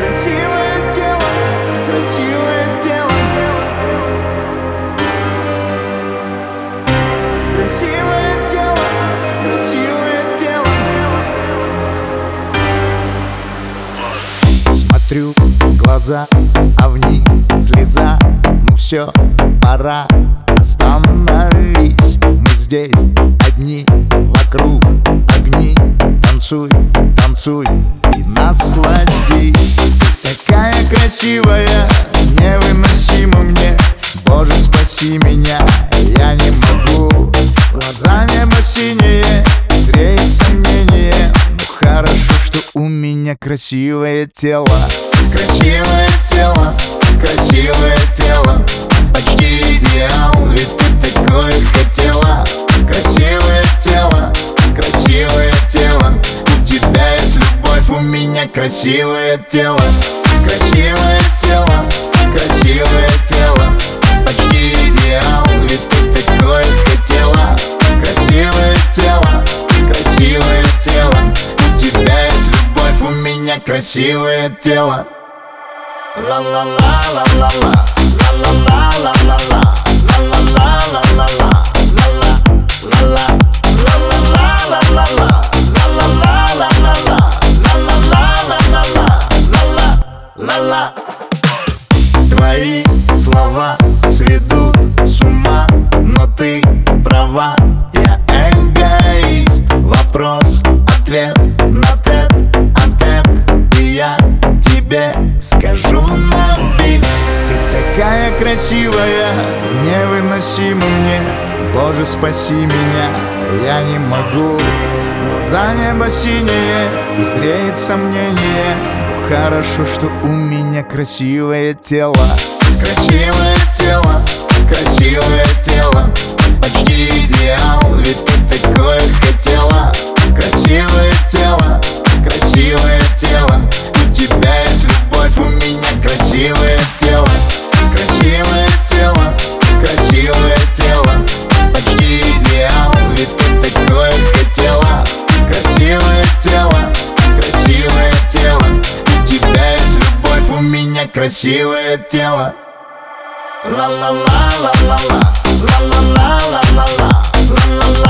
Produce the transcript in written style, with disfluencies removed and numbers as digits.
Красивое тело, красивое тело. Красивое тело, красивое тело. Смотрю в глаза, а в них слеза. Ну все, пора, остановись. Мы здесь одни, вокруг огни. Танцуй, танцуй и насладись. Ты такая красивая, невыносима мне. Боже, спаси меня, я не могу. Глаза небо синие, зреет сомнение. Ну хорошо, что у меня красивое тело. Красивое тело, красивое тело. Почти идеал, ведь ты такое хотела. Красивое тело, красивое тело. У тебя есть любовь, у меня красивое тело. Красивое тело, красивое тело. Почти идеал, ведь ты такое хотела. Красивое тело, красивое тело. У тебя есть любовь, у меня красивое тело. Ла-ла-ла-ла-ла-ла, ла-ла-ла-ла-ла-ла, ла-ла-ла-ла-ла-ла, ла-ла-ла-ла-ла, ла-ла-ла-ла-ла, ла-ла-ла-ла-ла, ла-ла-ла-ла. Твои слова сведут с ума, но ты права, я эгоист. Вопрос, ответ на тет-а-тет, и я тебе скажу на бис. Ты такая красивая, невыносима мне. Боже, спаси меня, я не могу. Глаза небо синие, и зреет сомнение. Ну хорошо, что у меня красивое тело. Красивое тело, красивое тело. Почти идеал, ведь ты такое хотела. Красивое тело, красивое тело. У тебя есть любовь, у меня красивое тело. Красивое тело, красивое тело. Почти идеал, ведь ты такое хотела. Красивое тело, красивое тело. У тебя есть любовь, у меня красивое тело. Ла-ла-ла-ла-ла-ла, ла-ла-ла-ла-ла, ла-ла-ла.